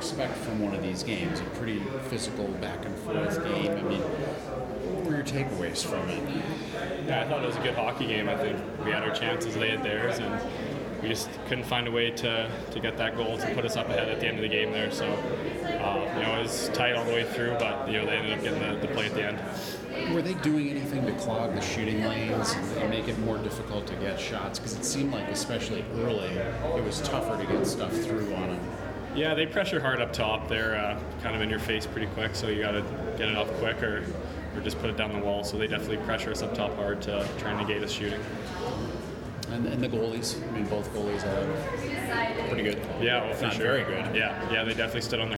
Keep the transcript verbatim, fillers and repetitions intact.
expect from one of these games? A pretty physical back and forth game. I mean, what were your takeaways from it? Yeah, I thought it was a good hockey game. I think we had our chances, they had theirs, and we just couldn't find a way to, to get that goal to put us up ahead at the end of the game there. So, uh, you know, it was tight all the way through, but, you know, they ended up getting the, the play at the end. Were they doing anything to clog the shooting lanes and make it more difficult to get shots? Because it seemed like, especially early, it was tougher to get stuff through on them. Yeah, they pressure hard up top. They're uh, kind of in your face pretty quick, so you got to get it off quick or, or just put it down the wall. So they definitely pressure us up top hard to try and negate us shooting. And, and the goalies, I mean, both goalies are pretty good. Yeah, well, for Not sure. very good. Yeah, yeah, they definitely stood on their